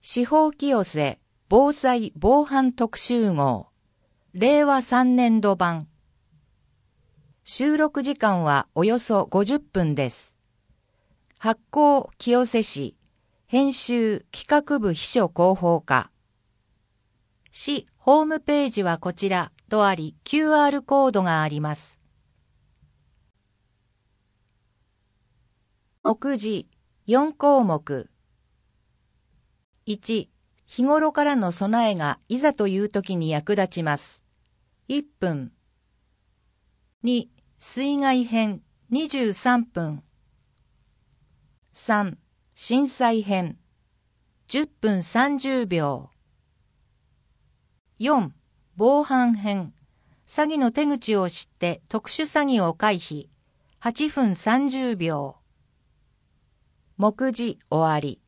司法清瀬防災防犯特集号令和3年度版。収録時間はおよそ50分です。発行清瀬市、編集企画部秘書広報課。市ホームページはこちらとあり QR コードがあります。目次4項目。1、日頃からの備えがいざという時に役立ちます。1分。2、水害編23分。3、震災編10分30秒。4、防犯編詐欺の手口を知って特殊詐欺を回避8分30秒。目次終わり。